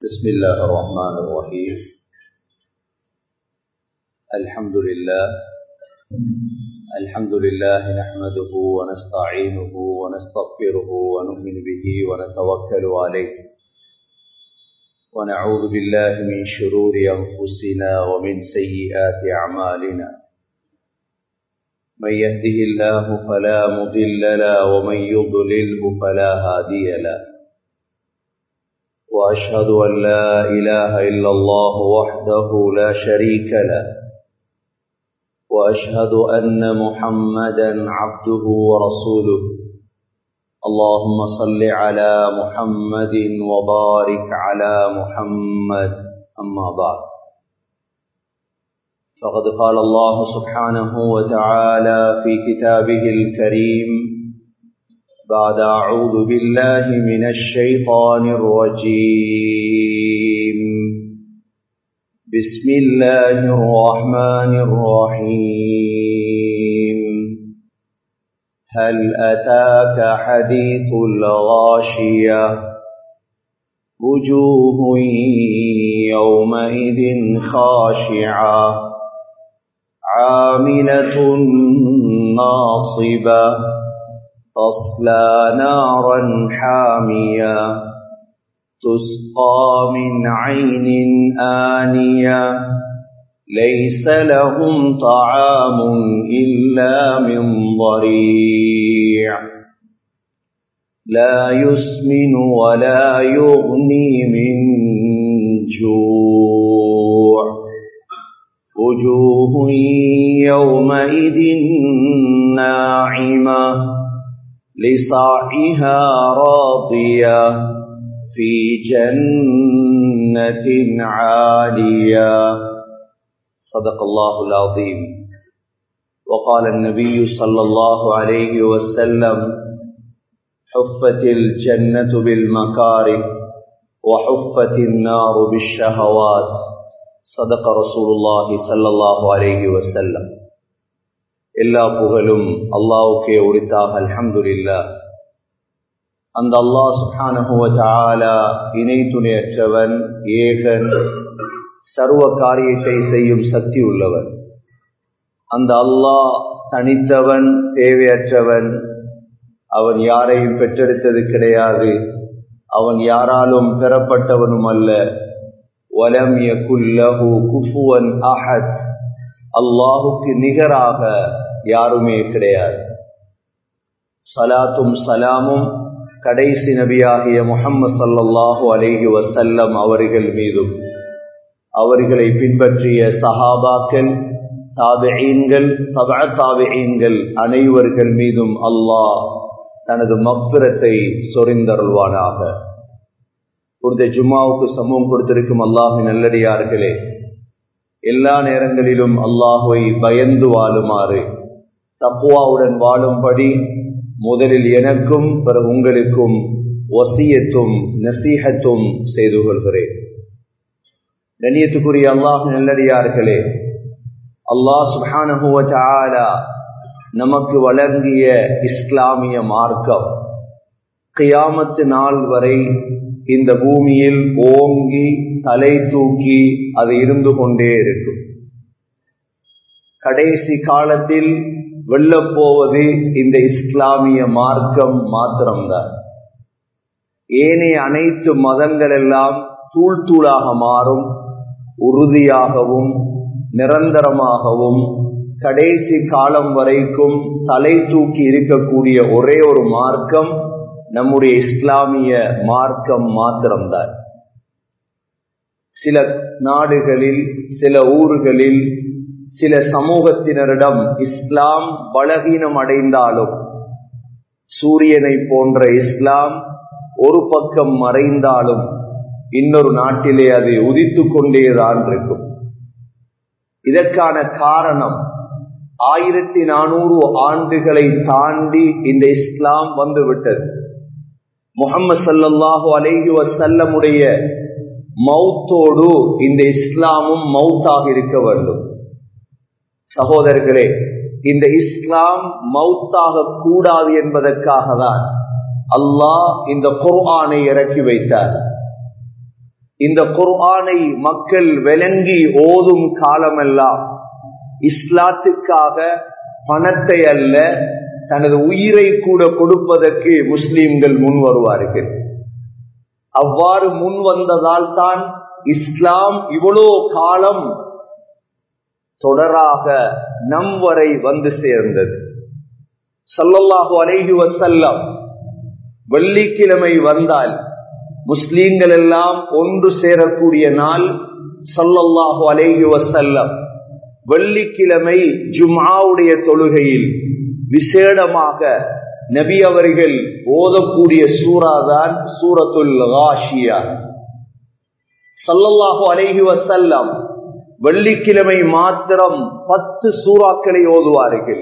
بسم الله الرحمن الرحيم. الحمد لله نحمده ونستعينه ونستغفره ونؤمن به ونتوكل عليه ونعوذ بالله من شرور أنفسنا ومن سيئات أعمالنا. من يهده الله فلا مضل له ومن يضلله فلا هادي له. وأشهد أن لا إله إلا الله وحده لا شريك له، وأشهد أن محمدا عبده ورسوله. اللهم صل على محمد وبارك على محمد. أما بعد، فقد قال الله سبحانه وتعالى في كتابه الكريم بعد أعوذ بالله من الشيطان الرجيم. بسم الله الرحمن الرحيم. هل أتاك حديث الغاشية؟ وجوه يومئذ خاشعة عاملة ناصبة تصلى نارا حامية تسقى من عين آنية ليس لهم طعام إلا من ضريع لا يسمن ولا يغني من جوع. وجوه يومئذ ناعمة لسعيها راضية في جنة عالية. صدق الله العظيم. وقال النبي صلى الله عليه وسلم: حفت الجنة بالمكاره وحفت النار بالشهوات. صدق رسول الله صلى الله عليه وسلم. எல்லா புகழும் அல்லாஹ்வுக்கே உரித்தாக. அல்ஹம்துலில்லாஹ். அந்த அல்லாஹ் சுப்ஹானஹு வ தஆலா இணை துணையற்றவன், ஏகன், சர்வ காரியத்தை செய்யும் சக்தி உள்ளவன். அந்த அல்லாஹ் தனித்தவன், தேவையற்றவன். அவன் யாரையும் பெற்றெடுத்தது கிடையாது, அவன் யாராலும் பெறப்பட்டவனும் அல்ல. வலம் யகுல் லஹு குஃபுவன் அஹத். அல்லாஹுக்கு நிகராக யாருமே கிடையாது. ஸலாத்தும் ஸலாமும் கடைசி நபியாகிய முஹம்மது ஸல்லல்லாஹு அலைஹி வஸல்லம் அவர்கள் மீதும், அவர்களை பின்பற்றிய சஹாபாக்கள், தாபிஈன்கள், தபஅ தாபிஈன்கள் அனைவர்கள் மீதும் அல்லாஹ் தனது மக்ஃபிரத்தை சொரிந்தருள்வானாக. புனித ஜும்மாவுக்கு சமூகம் கொடுத்திருக்கும் அல்லாஹ்வின் நல்லடியார்களே, எல்லா நேரங்களிலும் அல்லாஹ்வை பயந்து வாழுமாறு, தக்வாவுடன் வாழும்படி முதலில் எனக்கும் பிறகு உங்களுக்கும் வசியத்தும் நசீஹத்தும் செய்து கொள்கிறேன். கண்ணியத்துக்குரிய அல்லாஹ்வின் நல்லடியார்களே, அல்லாஹ் சுப்ஹானஹு வ தஆலா நமக்கு வழங்கிய இஸ்லாமிய மார்க்கம் கியாமத்து நாள் வரை இந்த பூமியில் ஓங்கி தலை தூக்கி அது இருந்து கொண்டே இருக்கும். கடைசி காலத்தில் வெல்லப்போவது இந்த இஸ்லாமிய மார்க்கம் மாத்திரம்தான். ஏனைய அனைத்து மதங்கள் எல்லாம் தூள் தூளாக மாறும். உறுதியாகவும் நிரந்தரமாகவும் கடைசி காலம் வரைக்கும் தலை தூக்கி இருக்கக்கூடிய ஒரே ஒரு மார்க்கம் நம்முடைய இஸ்லாமிய மார்க்கம் மாத்திரம்தான். சில நாடுகளில், சில ஊர்களில், சில சமூகத்தினரிடம் இஸ்லாம் பலகீனம் அடைந்தாலும், சூரியனை போன்ற இஸ்லாம் ஒரு பக்கம் மறைந்தாலும் இன்னொரு நாட்டிலே அது உதித்து கொண்டேதான் இருக்கும். இதற்கான காரணம் 1400 ஆண்டுகளை தாண்டி இந்த இஸ்லாம் வந்துவிட்டது. முஹம்மது ஸல்லல்லாஹு அலைஹி வஸல்லமுடைய மௌத்தோடு இந்த இஸ்லாமும் மௌத்தாக இருக்க வேண்டும். சகோதரர்களே, இந்த இஸ்லாம் மௌத்தாக கூடாது என்பதற்காக தான் அல்லாஹ் இந்த குர்ஆனை இறக்கி வைத்தார். இந்த குர்ஆனை மக்கள் விளங்கி ஓதும் காலமெல்லாம் இஸ்லாத்துக்காக பணத்தை அல்ல, தனது உயிரை கூட கொடுப்பதற்கு முஸ்லிம்கள் முன் வருவார்கள். அவ்வாறு முன் வந்ததால் தான் இஸ்லாம் இவ்வளோ காலம் தொடராக நம் வரை வந்து சேர்ந்தது. ஸல்லல்லாஹு அலைஹி வஸல்லம் வெள்ளிக்கிழமை வந்தால் முஸ்லிம்கள் எல்லாம் ஒன்று சேரக்கூடிய நாள். ஸல்லல்லாஹு அலைஹி வஸல்லம் வெள்ளிக்கிழமை ஜும்ஆவுடைய தொழுகையில் விசேடமாக நபி அவர்கள் ஓதக்கூடிய சூறாதான் சூரத்துல் காஷியா. ஸல்லல்லாஹு அலைஹி வஸல்லம் வெள்ளிக்கிழமை மாத்திரம் 10 சூறாக்களை ஓதுவார்கள்.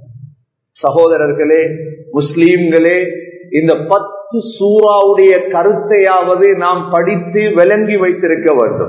சகோதரர்களே, முஸ்லீம்களே, இந்த 10 சூறாவுடைய கருத்தையாவது நாம் படித்து விளங்கி வைத்திருக்க வேண்டும்.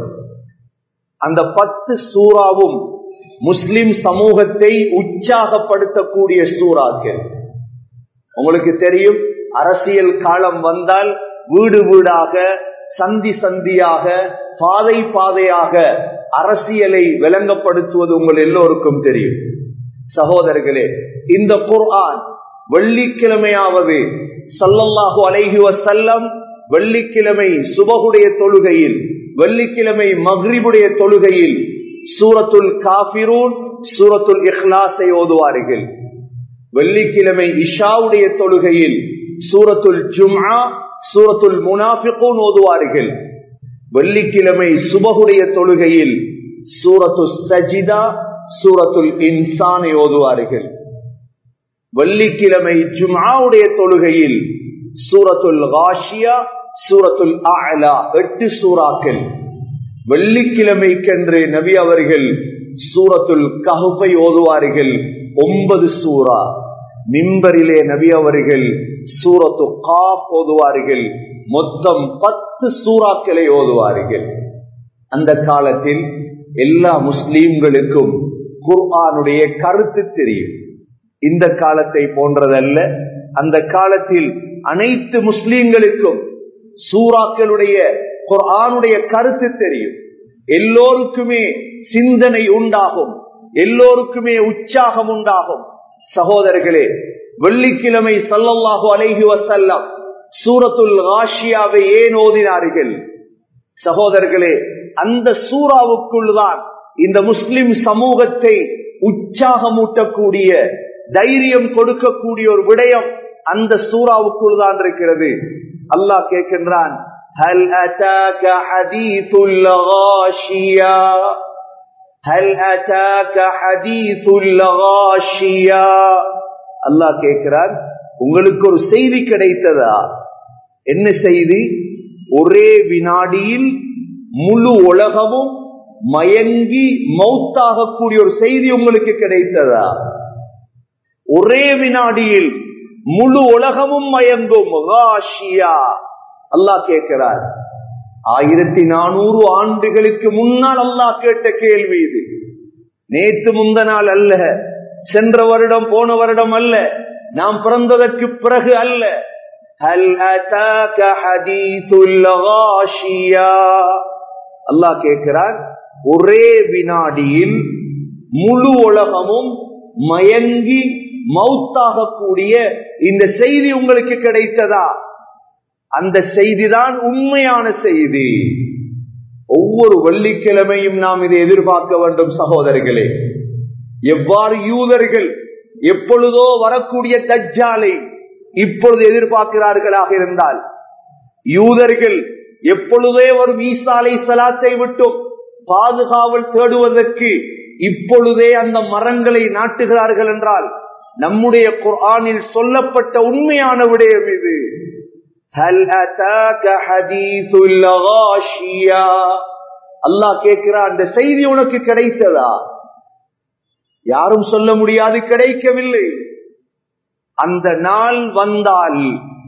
அந்த 10 சூறாவும் முஸ்லிம் சமூகத்தை உற்சாகப்படுத்தக்கூடிய சூறாக்கள். உங்களுக்கு தெரியும், அரசியல் காலம் வந்தால் வீடு வீடாக, சந்தி சந்தியாக, பாதை பாதையாக அரசியலை விளங்கப்படுத்துவது உங்கள் எல்லோருக்கும் தெரியும். சகோதரர்களே, இந்த குர்ஆன் வெள்ளிக்கிழமையாவது ஸல்லல்லாஹு அலைஹி வஸல்லம் வெள்ளிக்கிழமை சுபஹுடைய தொழுகையில், வெள்ளிக்கிழமை மக்ரிபுடைய தொழுகையில் சூரத்துல் காஃபிரூன், சூரத்துல் இக்லாஸை ஓதுவார்கள். வெள்ளிக்கிழமை இஷாவுடைய தொழுகையில் சூரத்துல் ஜும்ஆ, சூரத்துல் முனாஃபிகூன் ஓதுவார்கள். வெள்ளிக்கிழமை சுபஹுடைய தொழுகையில் சூரத்துல் சஜிதா, சூரத்துல் இன்சானை ஓதுவார்கள். வெள்ளிக்கிழமை ஜும்ஆவுடைய தொழுகையில் சூரத்துல் காஷியா, சூரத்துல் அஅலா, 8 சூறாக்கள். வெள்ளிக்கிழமைக்கென்று நபி அவர்கள் சூரத்துல் கஹ்ஃபை ஓதுவார்கள், 9 சூரா. மிம்பரிலே நபி அவர்கள் சூரத்து காஃப் ஓதுவார்கள், மொத்தம் 10 சூறாக்களை ஓதுவார்கள். அந்த காலத்தில் எல்லா முஸ்லீம்களுக்கும் குர்ஆனுடைய கருத்து தெரியும். இந்த காலத்தை போன்றதல்ல. அந்த காலத்தில் அனைத்து முஸ்லீம்களுக்கும் சூறாக்களுடைய குர்ஆனுடைய கருத்து தெரியும். எல்லோருக்குமே சிந்தனை உண்டாகும், எல்லோருக்குமே உற்சாகம் உண்டாகும். சகோதரர்களே, வெள்ளிக்கிழமை ஸல்லல்லாஹு அலைஹி வஸல்லம் சூரத்துல் காஷியாவை ஏன் ஓதினார்கள்? சகோதரர்களே, அந்த சூறாவுக்குள் தான் இந்த முஸ்லிம் சமூகத்தை உற்சாகமூட்டக்கூடிய, தைரியம் கொடுக்கக்கூடிய ஒரு விடயம் அந்த சூறாவுக்குள் தான் இருக்கிறது. அல்லாஹ் கேட்கின்றான், ஹல் அதாக ஹதீசுல் காஷியா, ஹல் அதாக ஹதீசுல் காஷியா. அல்லாஹ் கேட்கிறான், உங்களுக்கு ஒரு செய்தி கிடைத்ததா? என்ன செய்தி? ஒரே வினாடியில் முழு உலகமும் மயங்கி மௌத்தாகக்கூடிய ஒரு செய்தி உங்களுக்கு கிடைத்ததா? ஒரே வினாடியில் முழு உலகமும் மயங்கும். அல்லாஹ் கேட்கிறார். 1400 ஆண்டுகளுக்கு முன்னால் அல்லாஹ் கேட்ட கேள்வி இது. நேற்று முந்த நாள் அல்ல, சென்ற வருடம் போன வருடம் அல்ல, நாம் பிறந்ததற்கு பிறகு அல்ல. ஹல் அதாக ஹதீசுல் காஷியா. அல்லாஹ் கேட்கிறார், ஒரே வினாடியில் முழு உலகமும் மயங்கி மௌத்தாகக்கூடிய இந்த செய்தி உங்களுக்கு கிடைத்ததா? அந்த செய்திதான் உண்மையான செய்தி. ஒவ்வொரு வெள்ளிக்கிழமையும் நாம் இதை எதிர்பார்க்க வேண்டும் சகோதரர்களே. எவ்வாறு யூதர்கள் எப்பொழுதோ வரக்கூடிய தஜ்ஜாலை இப்பொழுது எதிர்பார்க்கிறார்களாக இருந்தால், யூதர்கள் எப்பொழுதே வரும் ஈசா அலைஹிஸ்ஸலாத்தை விட்டும் பாதுகாவல் தேடுவதற்கு இப்பொழுதே அந்த மரங்களை நாட்டுகிறார்கள் என்றால், நம்முடைய குர்ஆனில் சொல்லப்பட்ட உண்மையான விடயம் இது. ஹல் அதாக ஹதீசுல் காஷியா. அல்லாஹ் கேட்கிறான், அந்த செய்தி உனக்கு கிடைத்ததா? யாரும் சொல்ல முடியாது, கிடைக்கவில்லை. அந்த நாள் வந்தால்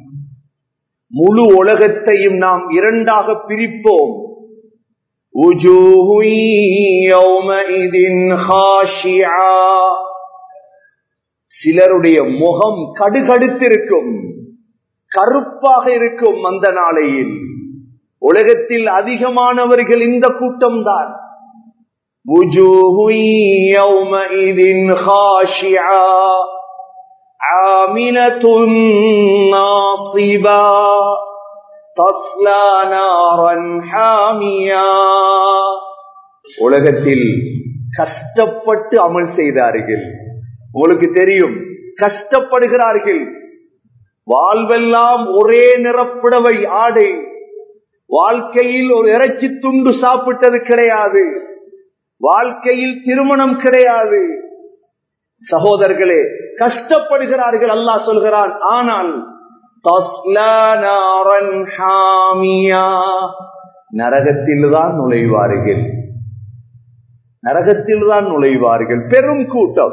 முழு உலகத்தையும் நாம் இரண்டாக பிரிப்போம். சிலருடைய முகம் கடுகடுத்திருக்கும், கருப்பாக இருக்கும் அந்த நாளையில். உலகத்தில் அதிகமானவர்கள் இந்த கூட்டம்தான். உலகத்தில் கஷ்டப்பட்டு அமல் செய்தார்கள். உங்களுக்கு தெரியும், கஷ்டப்படுகிறார்கள். வாழ்வெல்லாம் ஒரே நிறப்புடவை ஆடை, வாழ்க்கையில் ஒரு இறைச்சி துண்டு சாப்பிட்டது கிடையாது, வாழ்க்கையில் திருமணம் கிடையாது. சகோதரர்களே, கஷ்டப்படுகிறார்கள். அல்லாஹ் சொல்கிறான், ஆனால் நரகத்தில்தான் நுழைவார்கள், நரகத்தில்தான் நுழைவார்கள். பெரும் கூட்டம்.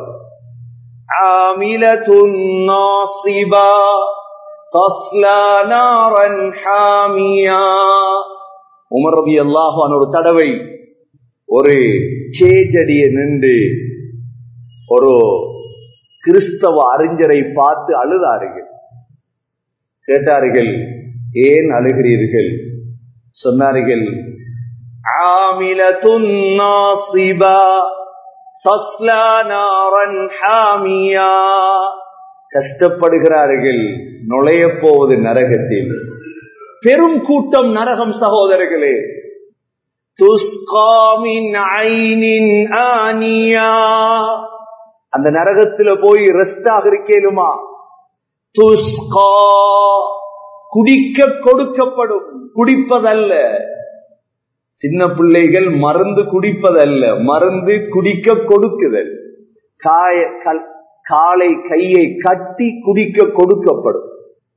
உமர் ரலியல்லாஹு அன்ஹு ஒரு தடவை ஒரு சேஜடியை நின்று ஒரு கிறிஸ்தவ அறிஞரை பார்த்து அழுதார்கள். கேட்டார்கள், ஏன் அழுகிறீர்கள்? சொன்னார்கள், ஆமிலத்துன் நாஸிபா தஸ்லா நாரன் ஹாமியா. கஷ்டப்படுகிறார்கள், நுழைய போவது நரகத்தில். பெரும் கூட்டம் நரகம். சகோதரர்களே, துஸ்கா மின் ஐனின் ஆனியா. அந்த நரகத்துல போய் ரெஸ்டாக இருக்கேனுமா? துஸ்கா, குடிக்க கொடுக்கப்படும், குடிப்பதல்ல. சின்ன பிள்ளைகள் மருந்து குடிப்பதல்ல, மருந்து குடிக்க கொடுக்குதல். காலை கையை கட்டி குடிக்க கொடுக்கப்படும்.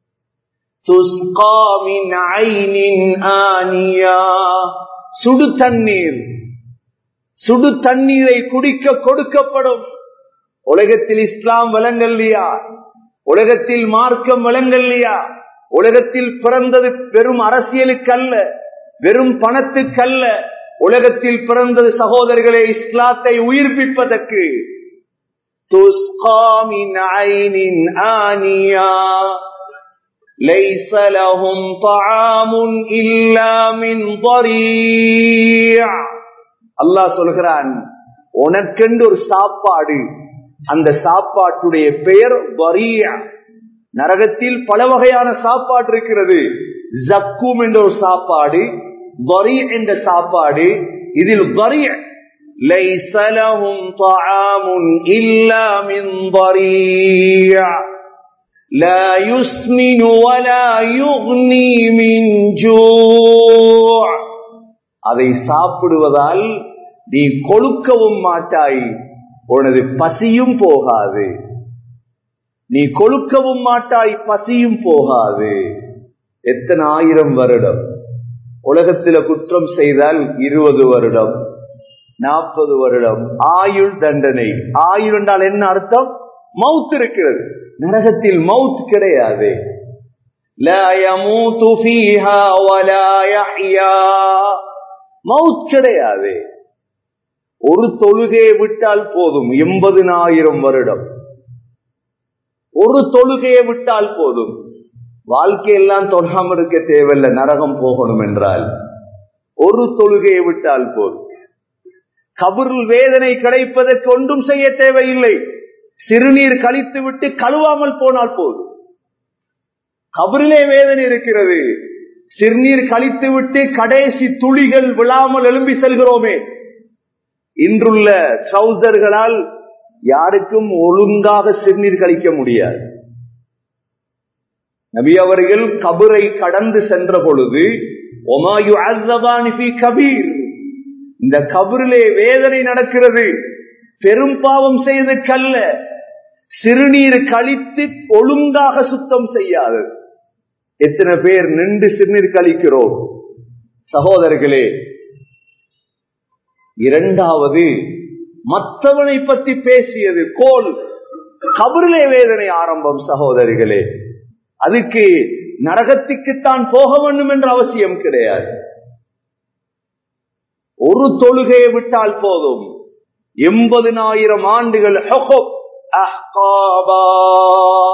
துஸ்கா மின் ஐனின் ஆனியா. சுடு தண்ணீர், சுடு தண்ணீரை குடிக்க கொடுக்கப்படும். உலகத்தில் இஸ்லாம் விளங்கல்லையா? உலகத்தில் மார்க்கம் விளங்கல்லையா? உலகத்தில் பிறந்தது வெறும் அரசியலுக்கல்ல, வெறும் பணத்துக்கல்ல. உலகத்தில் பிறந்தது சகோதரர்களே இஸ்லாத்தை உயிர்ப்பிப்பதற்கு. துஸ்கா மின் ஐனின் ஆனியா லைஸ லஹும் தஆமுன் இல்லா மின் ضريع. அல்லாஹ் சொல்கிறான், உனக்கென்று ஒரு சாப்பாடு, அந்த சாப்பாட்டுடைய பெயர் ضريع. நரகத்தில் பல வகையான சாப்பாடு இருக்கிறது. ஜக்கூம் என்ற ஒரு சாப்பாடு, ضريع என்ற சாப்பாடு. இதில் ضريع லைஸ லஹும் தஆமுன் இல்லா மின் ضريع லா யுஸ்மினு வலா யுக்னி மின் ஜூஅ். அதை சாப்பிடுவதால் நீ கொழுக்கவும் மாட்டாய், உனது பசியும் போகாது. நீ கொழுக்கவும் மாட்டாய், பசியும் போகாது. எத்தனை 1000 வருடம் உலகத்தில குற்றம் செய்தால் 20 வருடம் 40 வருடம் ஆயுள் தண்டனை. ஆயுள் என்றால் என்ன அர்த்தம்? மவுத் இருக்கிறது. நரகத்தில் மவுத் கிடையாது. லா யமூது ஃபீஹா வலா யஹ்யா. மவுத் கிடையாது. ஒரு தொழுகையை விட்டால் போதும் 80,000 வருடம். ஒரு தொழுகையை விட்டால் போதும். வாழ்க்கையெல்லாம் தொழாமல் இருக்க தேவையில்லை. நரகம் போகணும் என்றால் ஒரு தொழுகையை விட்டால் போதும். கபரில் வேதனை கிடைப்பதற்கு ஒன்றும் செய்ய தேவையில்லை. சிறுநீர் கழித்து விட்டு கழுவாமல் போனால் போதும். கபரிலே வேதனை இருக்கிறது. சிறுநீர் கழித்து விட்டு கடைசி துளிகள் விழாமல் எழும்பி செல்கிறோமே. இன்றுள்ள ட்ரௌசர்களால் யாருக்கும் ஒழுங்காக சிறுநீர் கழிக்க முடியாது. நபி அவர்கள் கபரை கடந்து சென்ற பொழுது, ஒமா யுஅஸ்ஸபானி ஃபீ கபீர், இந்த கபரிலே வேதனை நடக்கிறது. பெரும் பாவம் செய்தற்கல்ல, சிறுநீர் கழித்து ஒழுங்காக சுத்தம் செய்யாது. எத்தனை பேர் நின்று சிறுநீர் கழிக்கிறோம் சகோதரர்களே. இரண்டாவது, மற்றவனை பற்றி பேசியது கோல். கபரிலே வேதனை ஆரம்பம் சகோதரிகளே. அதுக்கு நரகத்துக்குத்தான் போக வேண்டும் என்ற அவசியம் கிடையாது. ஒரு தொழுகையை விட்டால் போதும் 80,000 ஆண்டுகள் அஹ்காபா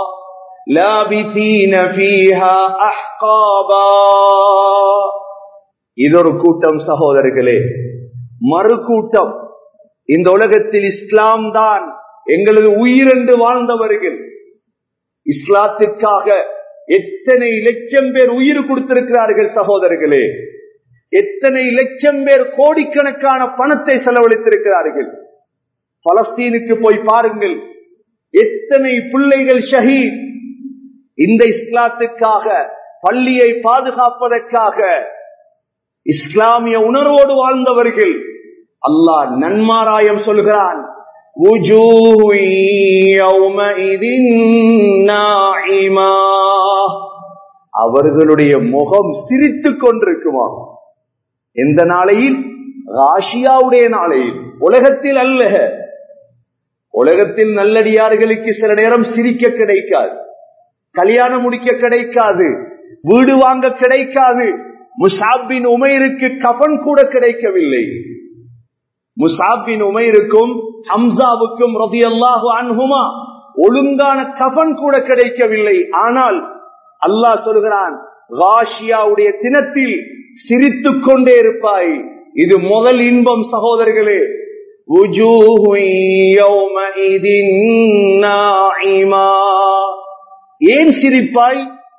லாபிதீன ஃபீஹா அஹ்காபா. இதொரு கூட்டம் சகோதரர்களே. மறு கூட்டம், இந்த உலகத்தில் இஸ்லாம் தான் எங்களது உயிர் என்று வாழ்ந்தவர்கள். இஸ்லாத்துக்காக எத்தனை லட்சம் பேர் உயிர் கொடுத்திருக்கிறார்கள் சகோதரர்களே. எத்தனை லட்சம் பேர் கோடிக்கணக்கான பணத்தை செலவழித்திருக்கிறார்கள். பலஸ்தீனுக்கு போய் பாருங்கள், எத்தனை பிள்ளைகள் ஷஹீத். இந்த இஸ்லாத்துக்காக, பள்ளியை பாதுகாப்பதற்காக, இஸ்லாமிய உணர்வோடு வாழ்ந்தவர்கள். அல்லாஹ் நன்மாராயம் சொல்கிறான், அவர்களுடைய முகம் சிரித்துக் கொண்டிருக்குமா? எந்த நாளையில்? ராஷியாவுடைய நாளையில், உலகத்தில் அல்ல. உலகத்தில் நல்லடியார்களுக்கு சில நேரம் சிரிக்க கிடைக்காது, கல்யாணம் முடிக்க கிடைக்காது, வீடு வாங்க கிடைக்காது. முஸாப் பின் உமைருக்கு கஃன் கூட கிடைக்கவில்லை. முஸாப் பின் உமைருக்கும் ஹம்சாவுக்கும் ரலியல்லாஹு அன்ஹுமா ஒழுங்கான கஃன் கூட கிடைக்கவில்லை. ஆனால் அல்லாஹ் சொல்கிறான், ராஷியாவுடைய தினத்தில் சிரித்துக் கொண்டே இருப்பாய். இது முதல் இன்பம் சகோதரர்களே. ஏன் சிரிப்பாய்?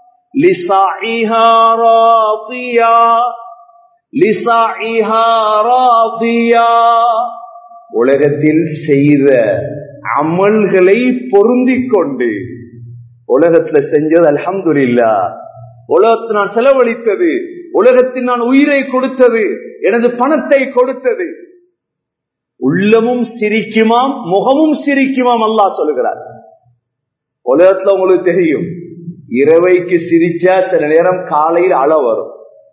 உலகத்தில் செய்த அமல்களை பொருந்திக் கொண்டு, உலகத்துல செஞ்சது அல்ஹம்துலில்லாஹ், உலகத்தில் நான் செலவழித்தது, உலகத்தில் நான் உயிரை கொடுத்தது, எனது பணத்தை கொடுத்தது. உள்ளமும் சிரிக்குமாம், முகமும் சிரிக்குமாம். அல்லாஹ் சொல்லுகிறார். உலகத்துல உங்களுக்கு தெரியும், இரவைக்கு சிரிச்சா சில நேரம் காலையில் அழ வரும்,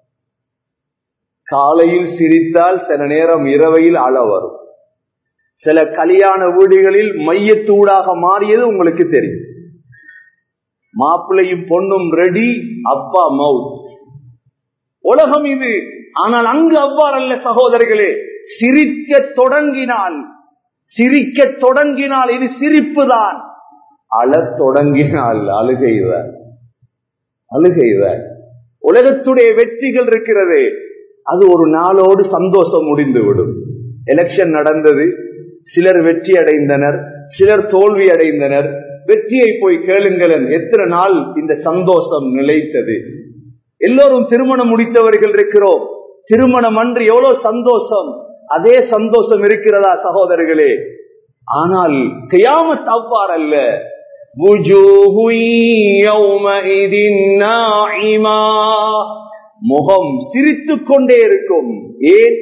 காலையில் சிரித்தால் சில நேரம் இரவையில் அழ வரும். சில கல்யாண வீடுகளில் மையத்தூடாக மாறியது உங்களுக்கு தெரியும். மாப்பிள்ளையும் பொண்ணும் ரெடி, அப்பா மவுத். உலகம் இது. ஆனால் அங்கு அவ்வாறு அல்ல சகோதரர்களே. சிரிக்க தொடங்கினால் இது சிரிப்பு தான். அழத் தொடங்கினால் அழுகைதான். உலகத்துடைய வெற்றிகள் இருக்கிறது, அது ஒரு நாளோடு சந்தோஷம் முடிந்துவிடும். எலெக்ஷன் நடந்தது, சிலர் வெற்றி அடைந்தனர், சிலர் தோல்வி அடைந்தனர். வெற்றியை போய் கேளுங்களேன், எத்தனை நாள் இந்த சந்தோஷம் நிலைத்தது? எல்லோரும் திருமணம் முடித்தவர்கள் இருக்கிறோம், திருமணம் அன்று எவ்வளவு சந்தோஷம், அதே சந்தோஷம் இருக்கிறதா சகோதரர்களே? ஆனால் கியாமத் அவ்வாறு அல்ல. முகம் சிரித்துக் கொண்டே இருக்கும். ஏன்?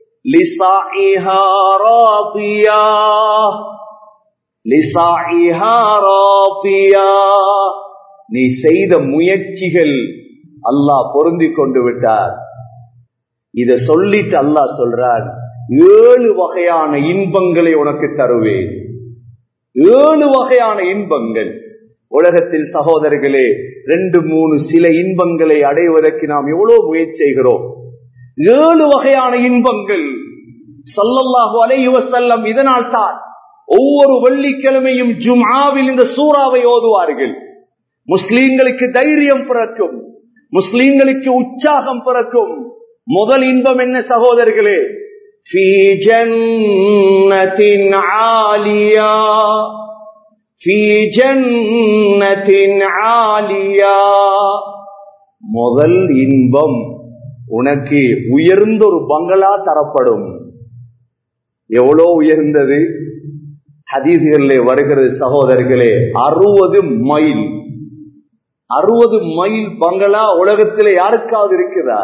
நீ செய்த முயற்சிகள் அல்லாஹ் பொருந்திக் கொண்டு விட்டார். இத சொல்லிட்டு அல்லாஹ் சொல்றான், 7 வகையான இன்பங்களை உனக்கு தருவேன். 7 வகையான இன்பங்கள். உலகத்தில் சகோதரர்களே 2-3 சில இன்பங்களை அடைவதற்கு நாம் எவ்வளவு முயற்சி செய்கிறோம். 7 வகையான இன்பங்கள். ஸல்லல்லாஹு அலைஹி வஸல்லம் இதனால் தான் ஒவ்வொரு வெள்ளிக்கிழமையும் ஜும்ஆவில் இந்த சூறாவை ஓதுவார்கள். முஸ்லிம்களுக்கு தைரியம் பிறக்கும், முஸ்லிம்களுக்கு உற்சாகம் பிறக்கும். முதல் இன்பம் என்ன சகோதரர்களே? ஃபீ ஜன்னத்தின் ஆலியா, ஃபீ ஜன்னத்தின் ஆலியா. முதல் இன்பம், உனக்கு உயர்ந்த ஒரு பங்களா தரப்படும். எவ்வளோ உயர்ந்தது? ஹதீஸ்களிலே வருகிறது சகோதரர்களே, 60 மைல். 60 மைல் பங்களா உலகத்திலே யாருக்காவது இருக்குதா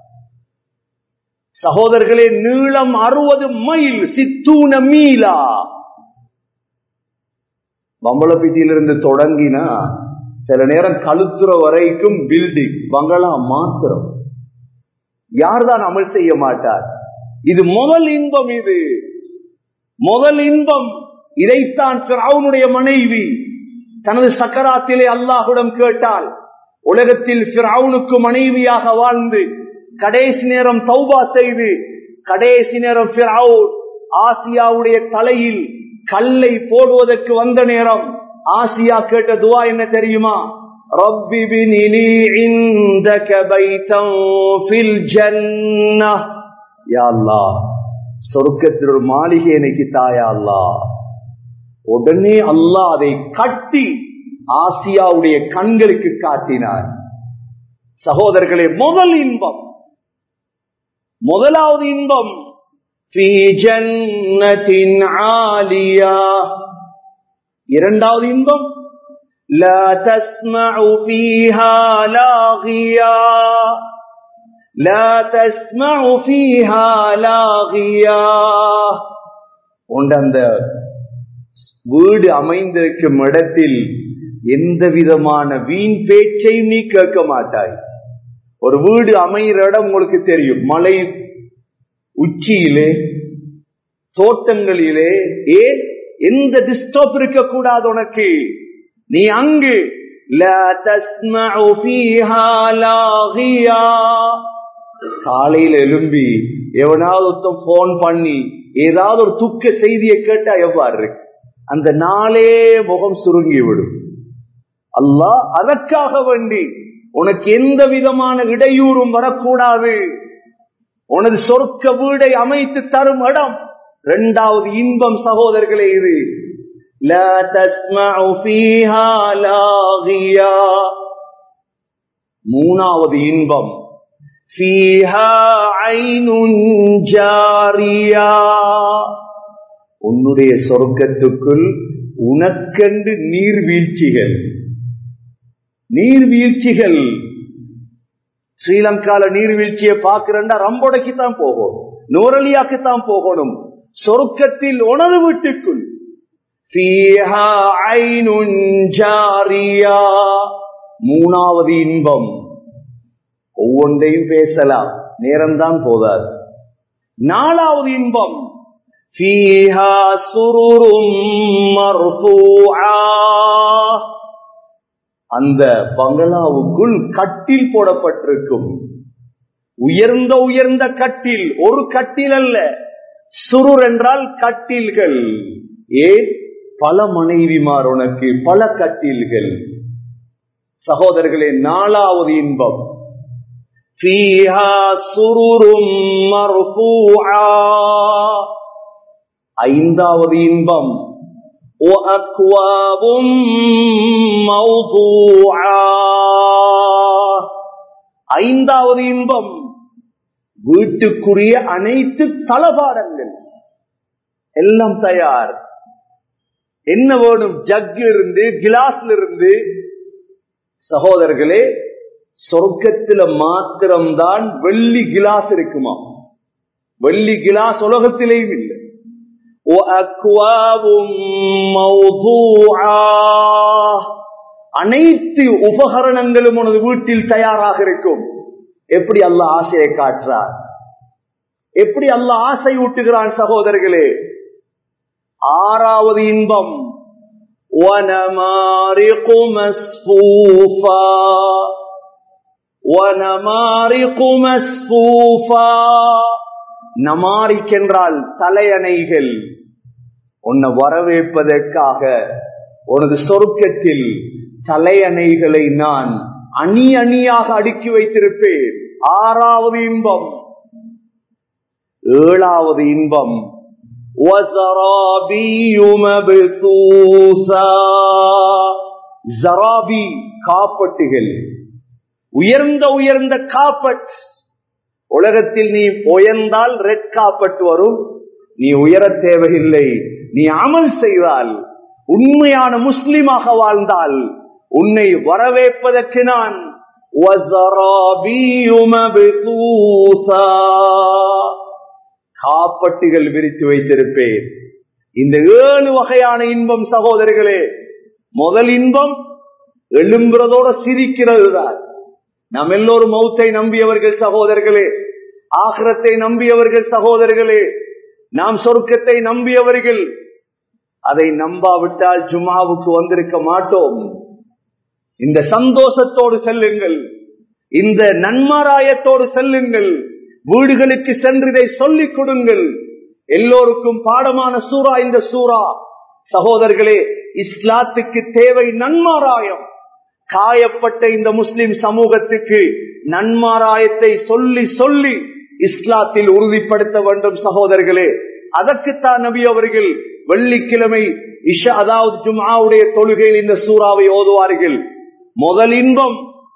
சகோதரர்களே? நீளம் 60 மைல், 60 மீலா. பம்பளப்பிட்டியிலிருந்து தொடங்கினா சில நேரம் கழுத்துற வரைக்கும் பில்டிங், பங்களா மாத்திரம். யார்தான் அமல் செய்ய மாட்டார்? இது முதல் இன்பம். இது முதல் இன்பம். இதைத்தான் ஃபிரௌனுடைய மனைவி தனது சக்கராத்திலே அல்லாஹ்விடம் கேட்டால், உலகத்தில் ஃபிரௌனுக்கு மனைவியாக வாழ்ந்து கடைசி நேரம் தௌபா செய்து, கடைசி நேரம் ஃபிரௌன் ஆசியாவுடைய தலையில் கல்லை போடுவதற்கு வந்த நேரம் ஆசியா கேட்ட துவா என்ன தெரியுமா? رب ابن لي عندك بيتا في الجنة. யா அல்லாஹ், சொர்க்கத்தில் ஒரு மாளிகை எனக்கு தாயா அல்லாஹ். உடனே அல்லாஹ் அதை கட்டி ஆசியாவுடைய கண்களுக்கு காட்டினார். சகோதரர்களே, முதல் இன்பம், முதலாவது இன்பம் ஃபீ ஜன்னத்தின் ஆலியா. இரண்டாவது இன்பம் லா தஸ்மஉ ஃபீஹா லாகியா, லா தஸ்மஉ ஃபீஹா லாகியா. அந்த வீடு அமைந்திருக்கும் இடத்தில் எந்த விதமான வீண் பேச்சையும் நீ கேட்க மாட்டாய். ஒரு வீடு அமைகிற இடம் உங்களுக்கு தெரியும், மலை உச்சியிலே, தோட்டங்களிலே. ஏன் எந்த டிஸ்டர்ப் இருக்க கூடாது உனக்கு. நீ அங்கு லா தஸ்மஉ ஃபீஹா லாகியா. காலையில் எழும்பி எவனாவது போன் பண்ணி ஏதாவது ஒரு துக்க செய்தியை கேட்டா எவ்வாறு இருக்கு? அந்த நாளே முகம் சுருங்கிவிடும். அல்லாஹ் அதற்காக வேண்டி உனக்கு எந்த விதமான இடையூறும் வரக்கூடாது. உனது சொர்க்க வீடை அமைத்து தரும் இடம். இரண்டாவது இன்பம் சகோதரர்களே இது. லா தஸ்மஉ ஃபீஹா லாகியா. மூணாவது இன்பம் ஃபீஹா ஐனுன் ஜாரியா. உன்னுடைய சொர்க்கத்துக்குள் உனக்கென்று நீர்வீழ்ச்சிகள், நீர்வீழ்ச்சிகள். ஸ்ரீலங்கால நீர்வீழ்ச்சியை பார்க்கிறா ரம்போடைக்குத்தான் போகணும், நூரலியாக்குத்தான் போகணும். சொர்க்கத்தில் உனது வீட்டுக்குள் ஃபீஹா ஐனுன் ஜாரியா. மூணாவது இன்பம். ஒவ்வொன்றையும் பேசலாம், நேரம்தான் போதாது. நாலாவது இன்பம் ஃபீஹா சுருரும் மர்ஃபூஆ. அந்த பங்களாவுக்குள் கட்டில் போடப்பட்டிருக்கும். உயர்ந்த உயர்ந்த கட்டில், ஒரு கட்டில் அல்ல. சுருர் என்றால் கட்டில்கள். ஏன்? பல மனைவிமார் உனக்கு, பல கட்டில்கள். சகோதரர்களே, நாலாவது இன்பம் ஃபீஹா சுருரும் மர்ஃபூஆ. ஐந்தாவது இன்பம் வஅக்வாபும் மவ்தூஆ. ஐந்தாவது இன்பம் வீட்டுக்குரிய அனைத்து தளபாடங்கள் எல்லாம் தயார். என்ன வேணும்? ஜக் இருந்து, கிளாஸ்ல இருந்து. சகோதரர்களே, சொர்க்கத்தில மாத்திரம்தான் வெள்ளி கிளாஸ் இருக்குமா? வெள்ளி கிளாஸ் உலகத்திலேயும் இல்லை. அனைத்து உபகரணங்களும் உனது வீட்டில் தயாராக இருக்கும். எப்படி அல்லாஹ் ஆசையை காட்டுறார், எப்படி அல்லாஹ் ஆசை ஊட்டுகிறான் சகோதரர்களே. ஆறாவது இன்பம் வனமாரிகு மஸ்ஃபூஃபா. வனமாரிகு மஸ்ஃபூஃபா. நமாரிக் என்றால் தலையணைகள். உன்னை வரவேற்பதற்காக உனது சொர்க்கத்தில் தலையணைகளை நான் அணி அணியாக அடுக்கி வைத்திருப்பேன். ஆறாவது இன்பம். ஏழாவது இன்பம் ஜராபி, காப்பட்டுகள், உயர்ந்த உயர்ந்த காப்பட். உலகத்தில் நீ உயர்ந்தால் ரெட் காப்பட் வரும். நீ உயர தேவையில்லை. நீ அமல் செய்தால், உண்மையான முஸ்லிமாக வாழ்ந்தால், உன்னை வரவேற்பதற்கு நான் காப்பட்டுகள் விரித்து வைத்திருப்பேன். இந்த 7 வகையான இன்பம் சகோதரர்களே. முதல் இன்பம் எழும்புறதோட சிரிக்கிறது தான். நாம் எல்லோரும் மௌத்தை நம்பியவர்கள் சகோதரர்களே, ஆகிரத்தை நம்பியவர்கள் சகோதரர்களே, நாம் சொர்க்கத்தை நம்பியவர்கள். அதை நம்பாவிட்டால் ஜும்ஆவுக்கு வந்திருக்க மாட்டோம். இந்த சந்தோஷத்தோடு செல்லுங்கள், இந்த நன்மாராயத்தோடு செல்லுங்கள். வீடுகளுக்கு சென்று இதை சொல்லிக் கொடுங்கள். எல்லோருக்கும் பாடமான சூரா இந்த சூரா. சகோதரர்களே, இஸ்லாத்துக்கு தேவை நன்மாராயம். காயப்பட்ட இந்த முஸ்லிம் சமூகத்துக்கு நன்மாராயத்தை சொல்லி சொல்லி இஸ்லாத்தில் உறுதிப்படுத்த வேண்டும் சகோதரர்களே. அதற்குத்தான் நபி அவர்கள் வெள்ளிக்கிழமை இஷா அதாவது ஜும்ஆவுடைய தொழுகையில் இந்த சூறாவை ஓதுவார்கள். முதல் இன்பம்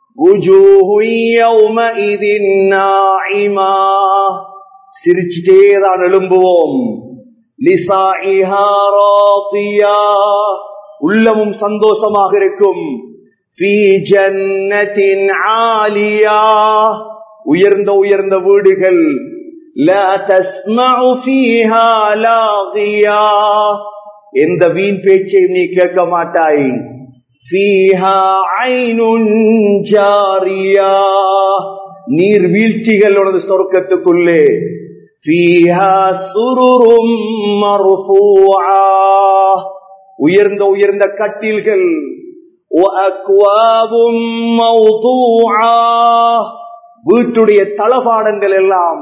சிரிச்சுட்டேதான் எழும்புவோம். உள்ளமும் சந்தோஷமாக இருக்கும். உயர்ந்த உயர்ந்த வீடுகள். எந்த வீண் பேச்சையும் நீ கேட்க மாட்டாய். நீர் வீழ்ச்சிகள் உனது சொர்க்கத்துக்குள்ளே. உயர்ந்த உயர்ந்த கட்டில்கள். வீட்டுடைய தளபாடங்கள் எல்லாம்.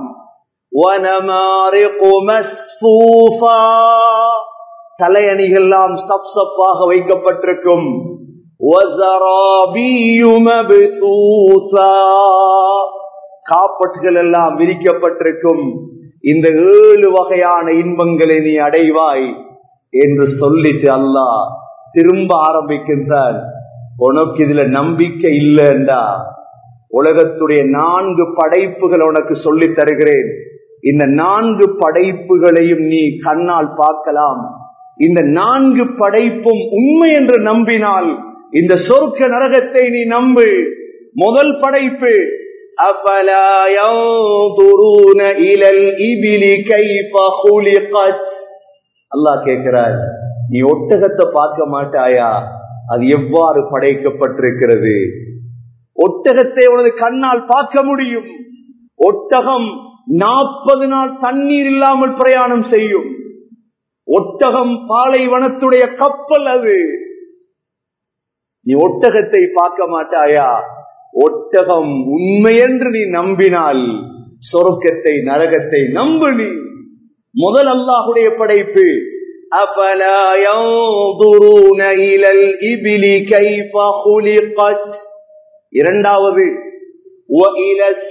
தலையணிகள் எல்லாம் சப்சப்பாக வைக்கப்பட்டிருக்கும். காப்பட்டுகள் எல்லாம் விரிக்கப்பட்டிருக்கும். இந்த 7 வகையான இன்பங்களை நீ அடைவாய் என்று சொல்லிட்டு அல்லாஹ் திரும்ப ஆரம்பிக்கின்றார். உனக்கு இதுல நம்பிக்கை இல்லைண்டா உலகத்துடைய 4 படைப்புகள் உனக்கு சொல்லி தருகிறேன். இந்த 4 படைப்புகளையும் நீ கண்ணால் பார்க்கலாம். இந்த 4 படைப்பும் உண்மை என்று நம்பினால் இந்த சொர்க்க நரகத்தை நீ நம்பு. முதல் படைப்பு அஃபலா யன்துரூன இலல் இபிலி கைஃப குலிகத். அல்லாஹ் கேட்கிறார், நீ ஒட்டகத்தை பார்க்க மாட்டாயா? அது எவ்வாறு படைக்கப்பட்டிருக்கிறது? ஒட்டகத்தை உனது கண்ணால் பார்க்க முடியும். ஒட்டகம் 40 நாள் தண்ணீர் இல்லாமல் பிரயாணம் செய்யும். ஒட்டகம் பாலைவனத்துடைய கப்பல். அது நீ ஒட்டகத்தை பார்க்க மாட்டாயா? ஒட்டகம் உண்மை என்று நீ நம்பினால் சொர்க்கத்தை நரகத்தை நம்பு. நீ முதல் அல்லாஹ்வுடைய படைப்பு அஃபலா யன்துரூன இலல் இபிலி கைஃப குலிகத். இரண்டாவது வஇலஸ்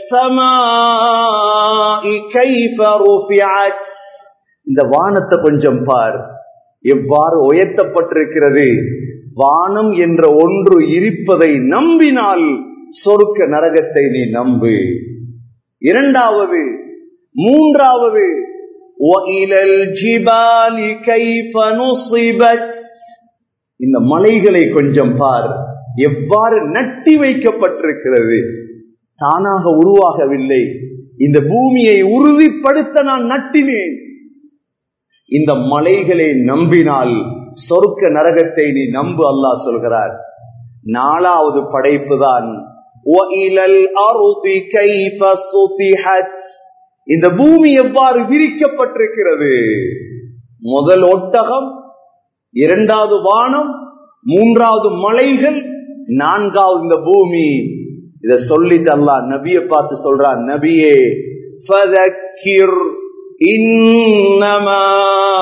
ஸமாஇ கைஃப ருஃபிஅத். இந்த வானத்தை கொஞ்சம் பார், எவ்வாறு உயர்த்தப்பட்டிருக்கிறது. வானம் என்ற ஒன்று இருப்பதை நம்பினால் சொர்க்க நரகத்தை நீ நம்பு. இரண்டாவது. மூன்றாவது வஇலல் ஜிபாலி கைஃப நுஸிபத். இந்த மலைகளை கொஞ்சம் பார், எவ்வாறு நட்டி வைக்கப்பட்டிருக்கிறது. தானாக உருவாகவில்லை. இந்த பூமியை உறுதிப்படுத்த நான் நட்டினேன். இந்த மலைகளை நம்பினால் சொர்க்க நரகத்தை நீ நம்பு. அல்லாஹ் சொல்கிறார். நாலாவது படைப்பு தான் இந்த பூமி எவ்வாறு விரிக்கப்பட்டிருக்கிறது. முதல் ஒட்டகம், இரண்டாவது வானம், மூன்றாவது மலைகள், நான்காவது இந்த பூமி. இத சொல்லிட்டு அல்லாஹ் நபியை பார்த்து சொல்றான், நபியே ஃபதக்கிர் இன்னமா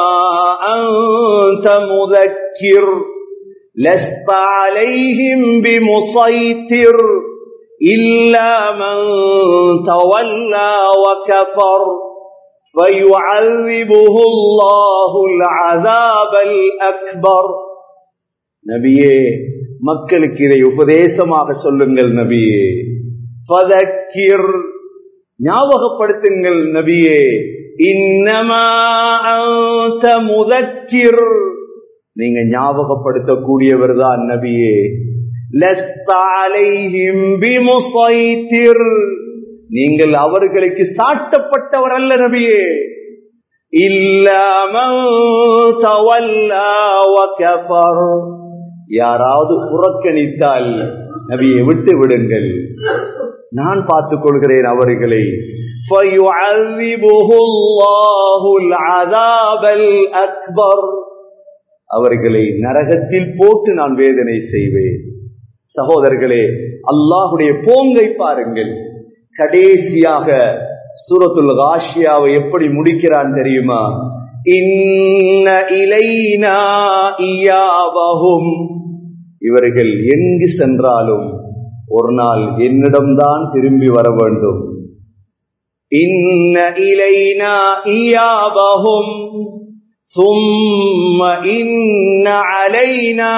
அன்த முதக்கிர் லஸ்த அலைஹிம் பிமுஸைத்திர் இல்லா மன் தவல்லா வகஃபர் ஃபயுஅذிபுஹு அல்லாஹுல் அஸாபல் அக்பர். நபியே, மக்களுக்கு இதை உபதேசமாக சொல்லுங்கள். நபியே ஃபதக்கிர், ஞாபகப்படுத்துங்கள். நபியே இன்னமா அன்த முதக்கிர், நீங்க ஞாபகப்படுத்தக்கூடியவர் தான். நபியே லஸ்த அலைஹிம் பிமுஸைத்திர், நீங்கள் அவர்களுக்கு சாட்டப்பட்டவர் அல்ல. நபியே இல்லா மன் தவல்லா வகஃபர், யாராவது புறக்கணித்தால் நபியை விட்டு விடுங்கள், நான் பார்த்துக் கொள்கிறேன் அவர்களை. ஃபயுஅذிபுஹு அல்லாஹுல் அஸாபல் அக்பர், அவர்களை நரகத்தில் போட்டு நான் வேதனை செய்வேன். சகோதரர்களே, அல்லாஹ்வுடைய போங்கை பாருங்கள். கடைசியாக சூரத்துல் காஷியாவை எப்படி முடிக்கிறான் தெரியுமா? இன்ன இலைனா இயாபஹும், இவர்கள் எங்கு சென்றாலும் ஒரு நாள் என்னிடம்தான் திரும்பி வர வேண்டும். இன்ன இலைனா இயாபஹும் ثم إن علينا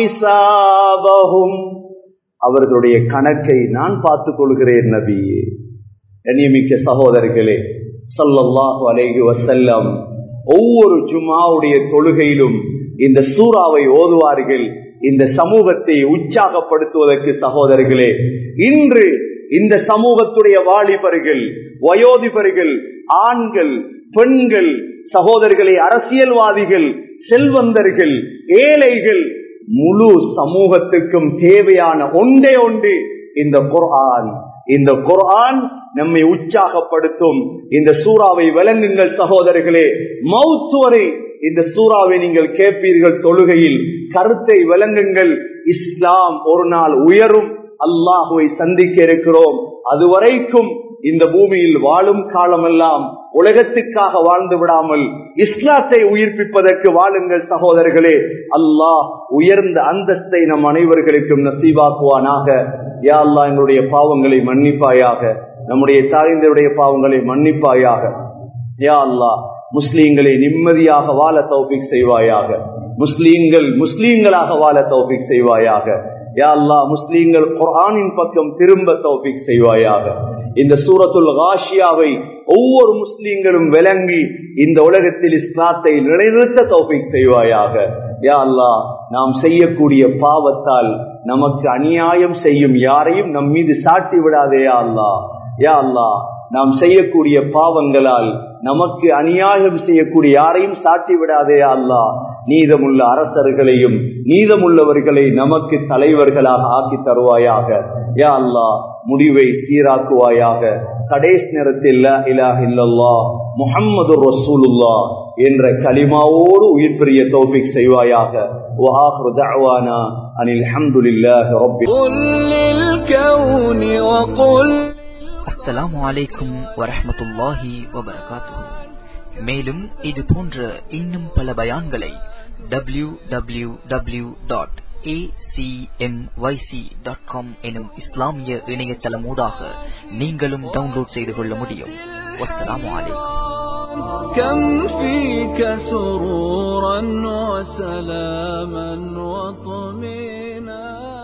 حسابهم. அவர்களுடைய கணக்கை நான் பார்த்துக் கொள்கிறேன் நபியே. கண்ணியமிக்க சகோதரர்களே, ஸல்லல்லாஹு அலைஹி வஸல்லம் ஒவ்வொரு ஜும்ஆவுடைய தொழுகையிலும் இந்த சூராவை ஓதுவார்கள், இந்த சமூகத்தை உற்சாகப்படுத்துவதற்கு. சகோதரர்களே, இன்று இந்த சமூகத்துடைய வாலிபர்கள், வயோதிபர்கள், ஆண்கள், பெண்கள், சகோதரர்களே, அரசியல்வாதிகள், செல்வந்தர்கள், ஏழைகள், முழு சமூகத்துக்கும் தேவையான ஒன்றே ஒன்று இந்த குர்ஆன். இந்த குர்ஆன் நம்மை உற்சாகப்படுத்தும். இந்த சூறாவை விளங்குங்கள் சகோதரர்களே. மௌத் வரை இந்த சூறாவை நீங்கள் கேட்பீர்கள். தொழுகையில் கருத்தை விளங்குங்கள். இஸ்லாம் ஒரு நாள் உயரும். அல்லாஹுவை சந்திக்க இருக்கிறோம். அதுவரைக்கும் இந்த பூமியில் வாழும் காலமெல்லாம் உலகத்துக்காக வாழ்ந்து விடாமல் இஸ்லாத்தை உயிர்ப்பிப்பதற்கு வாழுங்கள் சகோதரர்களே. அல்லாஹ் உயர்ந்த அந்தஸ்தை நம் அனைவர்களுக்கும் நசீபாக்குவானாக. யா அல்லாஹ், எங்களுடைய பாவங்களை மன்னிப்பாயாக, நம்முடைய தாய்ந்தருடைய பாவங்களை மன்னிப்பாயாக. யா அல்லாஹ், முஸ்லீம்களை நிம்மதியாக வாழ தௌஃபீக் செய்வாயாக. முஸ்லீம்களாக வாழ தௌஃபீக் செய்வாயாக. யா அல்லாஹ், முஸ்லீம்கள் குர்ஆனின் பக்கம் திரும்ப தௌஃபீக் செய்வாயாக. இந்த சூரத்துல் காஷியாவை ஒவ்வொரு முஸ்லீம்களும் விளங்கி இந்த உலகத்தில் இஸ்லாத்தை நிலைநிறுத்த தௌஃபீக் செய்வாயாக. யா அல்லாஹ், நாம் செய்யக்கூடிய பாவத்தால் நமக்கு அநியாயம் செய்யும் யாரையும் நம் மீது சாட்டி விடாதே யா அல்லாஹ். யா அல்லாஹ், நாம் செய்யக்கூடிய பாவங்களால் நமக்கு அநியாயம் செய்யக்கூடிய யாரையும் சாட்டி விடாதே யா அல்லாஹ். நீதமுள்ள அரசர்களையும் நீதமுள்ளவர்களை நமக்கு தலைவர்களாக ஆக்கி தருவாயாக. யா அல்லாஹ், முடிவை சீராக்குவாயாக. கடைசி நேரத்தில் லா இலாஹ இல்லல்லாஹ் முஹம்மதுர் ரசூலுல்லாஹ் என்ற கலிமாவோடு உயிர் பிரிய தௌஃபீக் செய்வாயாக. வ ஆகிரு தஅவானா அனில் ஹம்துலில்லாஹி ரப்பில் ஆலமீன். அஸ்ஸலாமு அலைக்கும் வரஹ்மத்துல்லாஹி வபரகாத்துஹு. மேலும் இது போன்ற இன்னும் பல பயான்களை www.acmyc.com எனும் இஸ்லாமிய இணையதளமூடாக நீங்களும் டவுன்லோட் செய்து கொள்ள முடியும். வஸ்ஸலாமு அலைக்கும். كم فيك سرورا وسلاما وطمينا